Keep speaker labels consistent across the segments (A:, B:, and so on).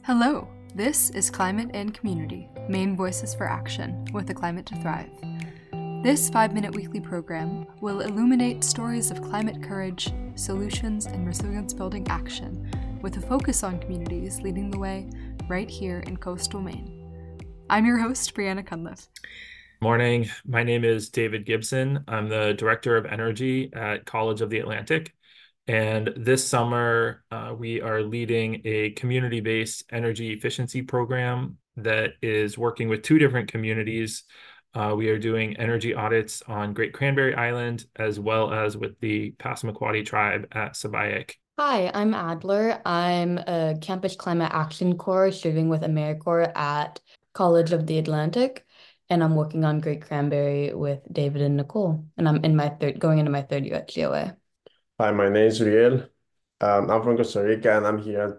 A: Hello, this is Climate and Community, Maine Voices for Action, with a Climate to Thrive. This 5-minute weekly program will illuminate stories of climate courage, solutions, and resilience-building action, with a focus on communities leading the way right here in coastal Maine. I'm your host, Brianna Cunliffe.
B: Morning. My name is David Gibson. I'm the Director of Energy at College of the Atlantic. And this summer, we are leading a community-based energy efficiency program that is working with two different communities. We are doing energy audits on Great Cranberry Island, as well as with the Passamaquoddy tribe at Sabayak.
C: Hi, I'm Adler. I'm a campus climate action corps serving with AmeriCorps at College of the Atlantic, and I'm working on Great Cranberry with David and Nicole, and I'm going into my third year at COA.
D: Hi, my name is Riel. I'm from Costa Rica and I'm here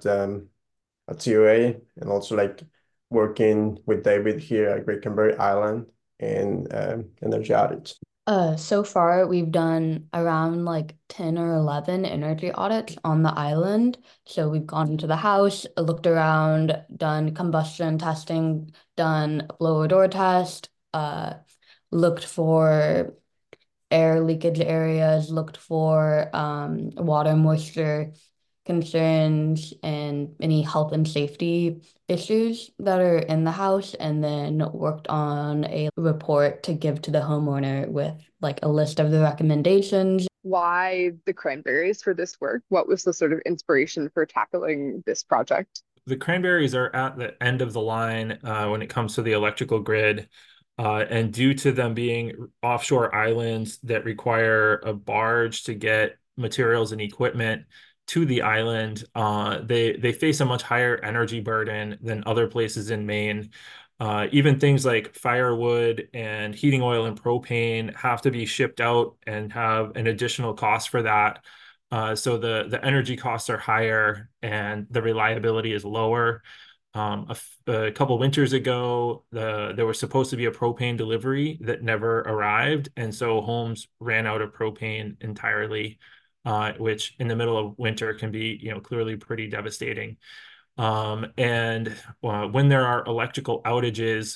D: at COA and also working with David here at Great Cranberry Island and energy audits.
C: So far we've done around 10 or 11 energy audits on the island. So we've gone into the house, looked around, done combustion testing, done blower door test, looked for air leakage areas, looked for water moisture concerns and any health and safety issues that are in the house, and then worked on a report to give to the homeowner with a list of the recommendations.
E: Why the cranberries for this work? What was the sort of inspiration for tackling this project?
B: The cranberries are at the end of the line when it comes to the electrical grid. And due to them being offshore islands that require a barge to get materials and equipment to the island, they face a much higher energy burden than other places in Maine. Even things like firewood and heating oil and propane have to be shipped out and have an additional cost for that. So the energy costs are higher and the reliability is lower. A couple winters ago, there was supposed to be a propane delivery that never arrived, and so homes ran out of propane entirely, which in the middle of winter can be, clearly pretty devastating. And when there are electrical outages,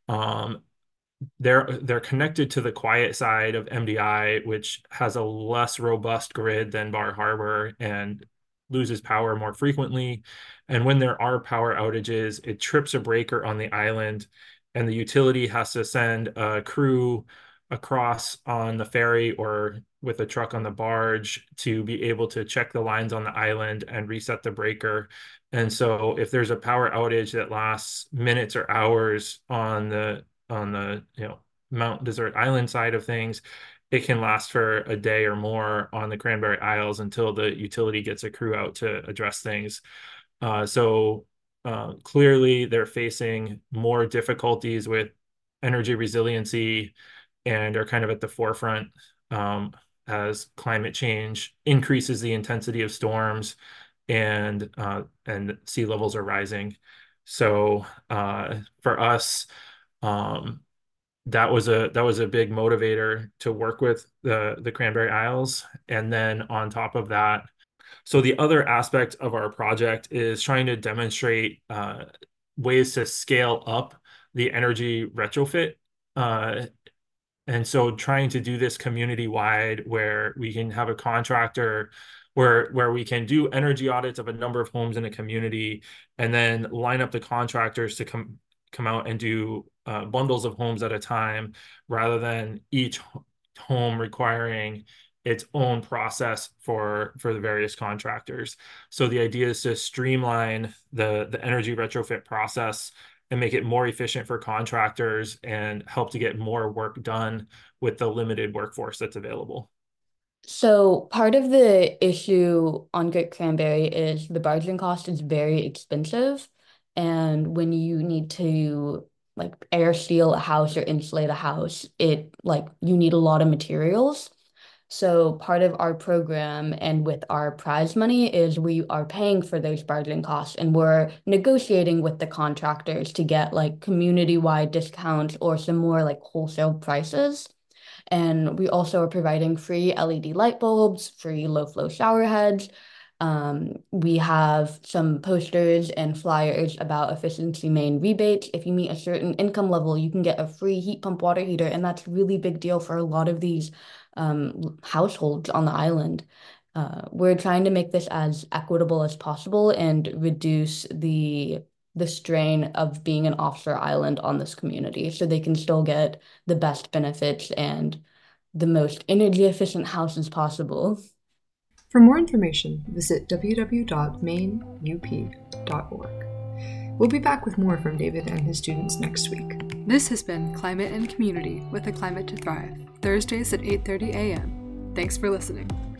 B: they're connected to the quiet side of MDI, which has a less robust grid than Bar Harbor and loses power more frequently. And when there are power outages, it trips a breaker on the island, and the utility has to send a crew across on the ferry or with a truck on the barge to be able to check the lines on the island and reset the breaker. And so if there's a power outage that lasts minutes or hours on the Mount Desert Island side of things, it can last for a day or more on the Cranberry Isles until the utility gets a crew out to address things. So clearly they're facing more difficulties with energy resiliency and are kind of at the forefront as climate change increases the intensity of storms and sea levels are rising. So for us, that was a big motivator to work with the Cranberry Isles. And then on top of that, so the other aspect of our project is trying to demonstrate ways to scale up the energy retrofit. And so trying to do this community-wide where we can have a contractor where we can do energy audits of a number of homes in a community and then line up the contractors to come out and do bundles of homes at a time rather than each home requiring its own process for the various contractors. So the idea is to streamline the energy retrofit process and make it more efficient for contractors and help to get more work done with the limited workforce that's available.
C: So part of the issue on Great Cranberry is the barging cost is very expensive. And when you need to air seal a house or insulate a house, you need a lot of materials. So part of our program and with our prize money is we are paying for those bargaining costs, and we're negotiating with the contractors to get community-wide discounts or some more wholesale prices. And we also are providing free LED light bulbs, free low flow shower heads, We have some posters and flyers about efficiency main rebates. If you meet a certain income level, you can get a free heat pump water heater, and that's a really big deal for a lot of these households on the island. We're trying to make this as equitable as possible and reduce the strain of being an offshore island on this community so they can still get the best benefits and the most energy efficient houses possible.
A: For more information, visit www.maineup.org. We'll be back with more from David and his students next week. This has been Climate and Community with A Climate to Thrive, Thursdays at 8:30 a.m. Thanks for listening.